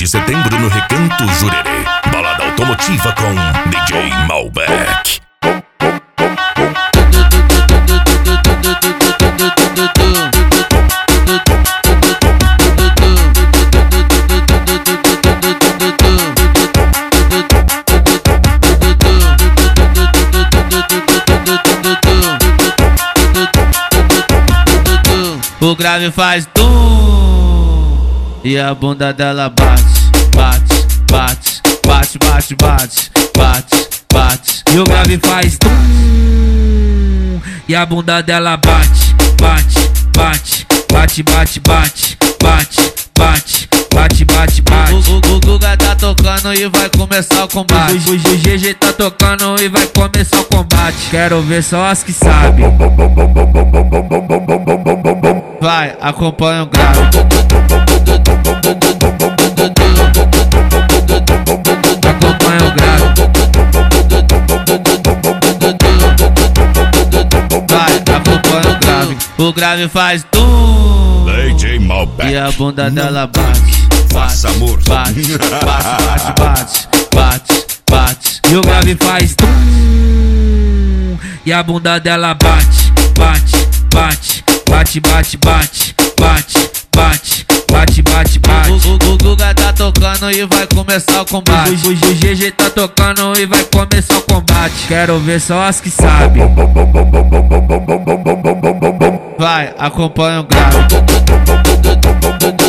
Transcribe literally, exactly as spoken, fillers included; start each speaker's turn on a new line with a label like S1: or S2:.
S1: de setembro no Recanto Jurerê. Balada automotiva com D J Malbec.
S2: O grave faz tum e a bunda dela bate, bate, bate, bate, bate, bate, bate, bate. E o grave faz tum e a bunda dela bate, bate, bate, bate, bate, bate, bate, bate, bate, bate, bate. O, o, o Guga tá tocando e vai começar o combate. O, o G G tá tocando e vai começar o combate. Quero ver só as que sabem. Vai, acompanha o grave. Acompanha o grave. Vai, acompanha o grave. O grave faz tum
S1: D J Malbec.
S2: e a bunda dela bate,
S1: Faça amor.
S2: bate, bate, bate, bate, bate, bate. E o grave faz tum e a bunda dela bate, bate, bate, bate, bate, bate, bate, bate, bate, bate, bate. O, o, o Guga tá tocando e vai começar o combate. O, o G G tá tocando e vai começar o combate. Quero ver só as que sabem. Vai, acompanha o grave.